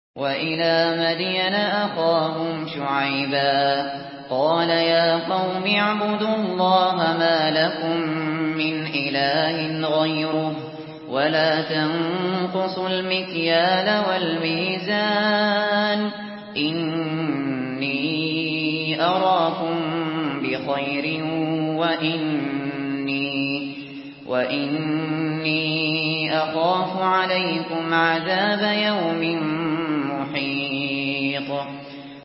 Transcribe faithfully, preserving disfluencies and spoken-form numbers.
وَإِلَىٰ مَدْيَنَ أَخَاهُمْ شُعَيْبًا قَالَ يَا قَوْمِ اعْبُدُوا اللَّهَ مَا لَكُم مِّنْ إِلَٰهٍ غَيْرُهُ وَلَا تَنقُصُوا الْمِكْيَالَ وَالْمِيزَانَ إِنِّي أَرَاكُم بِخَيْرٍ وَإِنِّي وَإِنِّي أَخَافُ عَلَيْكُمْ عَذَابَ يَوْمٍ